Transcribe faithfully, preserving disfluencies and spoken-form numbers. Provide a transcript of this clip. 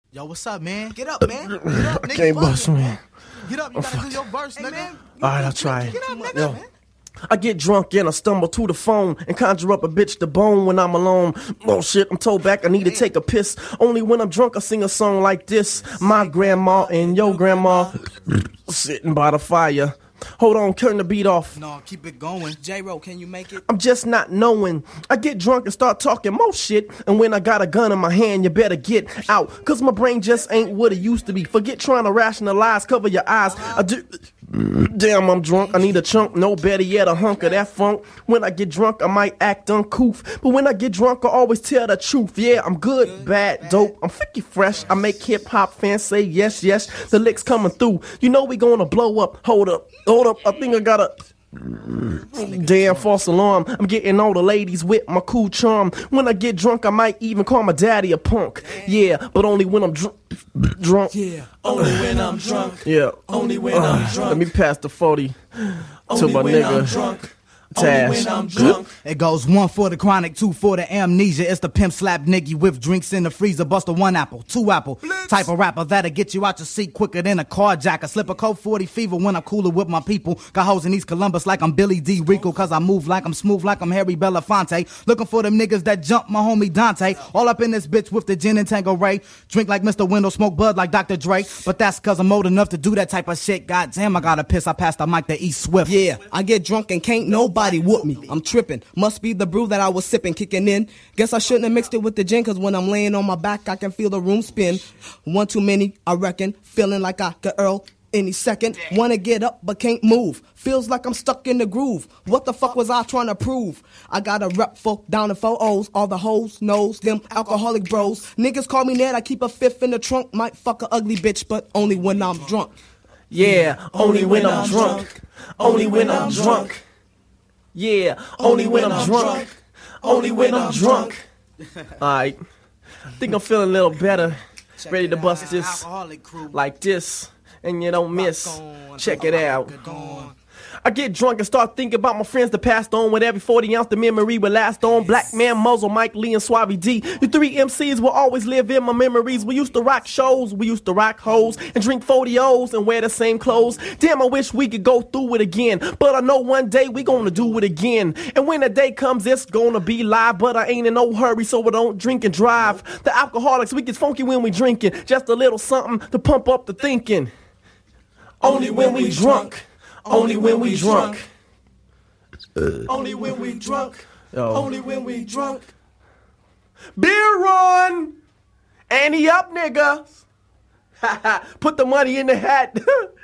Yo, what's up, man? Get up, man. Get up, nigga. I can't bust, man. Get up, you gotta do your verse, Hey, nigga. man. All right, I'll try it. Get up, nigga, Yo. man. I get drunk and I stumble to the phone and conjure up a bitch to bone when I'm alone. Oh shit, I'm told back I need to take a piss. Only when I'm drunk I sing a song like this. My grandma and your grandma sitting by the fire. Hold on, turn the beat off. No, keep it going. J-Ro, can you make it? I'm just not knowing. I get drunk and start talking more shit. And when I got a gun in my hand, you better get out. Cause my brain just ain't what it used to be. Forget trying to rationalize, cover your eyes. I do. Damn, I'm drunk. I need a chunk. No better yet, a hunk of that funk. When I get drunk, I might act uncouth. But when I get drunk, I always tell the truth. Yeah, I'm good, bad, dope. I'm freaky fresh. I make hip hop fans say yes, yes. The licks coming through. You know we gonna blow up. Hold up, hold up. I think I got a damn false alarm. I'm getting all the ladies with my cool charm. When I get drunk, I might even call my daddy a punk. Yeah, but only when I'm dr- drunk. Yeah, only when I'm drunk. Yeah, Only when I'm drunk. Let me pass the forty to Only my when I'm nigga drunk. Tash. Only when I'm drunk. It goes one for the chronic, two for the amnesia. It's the pimp slap nigga with drinks in the freezer. Bust a one apple, two apple. Blitz. Type of rapper that'll get you out your seat quicker than a carjacker. Slip a coat forty fever when I'm cooler with my people. Got hoes in East Columbus like I'm Billy D. Rico. Cause I move like I'm smooth like I'm Harry Belafonte. Looking for them niggas that jump my homie Dante. All up in this bitch with the gin and Tango Ray. Drink like Mister Window, smoke bud like Doctor Dre. But that's cause I'm old enough to do that type of shit. God damn, I gotta piss. I passed the mic to E Swift. Yeah, I get drunk and can't nobody whoop me. I'm tripping. Must be the brew that I was sipping, kicking in. Guess I shouldn't have mixed it with the gin, cause when I'm laying on my back, I can feel the room spin. One too many, I reckon. Feeling like I could Earl any second. Wanna get up, but can't move. Feels like I'm stuck in the groove. What the fuck was I trying to prove? I got a rep for down the four O's. All the hoes knows them alcoholic bros. Niggas call me Ned, I keep a fifth in the trunk. Might fuck a ugly bitch, but only when I'm drunk. Yeah, only when I'm drunk. Only when I'm drunk. Yeah, only when I'm drunk. Only when I'm drunk. Alright. Think I'm feeling a little better. Ready to bust this like this. And you don't miss. Check it out. I get drunk and start thinking about my friends that passed on. With every forty ounce the memory will last on. Black Man, Muzzle, Mike Lee, and Suave D. You three M Cs will always live in my memories. We used to rock shows, we used to rock hoes, and drink forty O's and wear the same clothes. Damn, I wish we could go through it again. But I know one day we gonna do it again. And when the day comes, it's gonna be live. But I ain't in no hurry, so I don't drink and drive. The alcoholics, we get funky when we drinking. Just a little something to pump up the thinking. Only when we drunk. Only when we drunk. Only when we drunk. Yo. Only when we drunk. Beer run! Ante up, nigga. Put the money in the hat.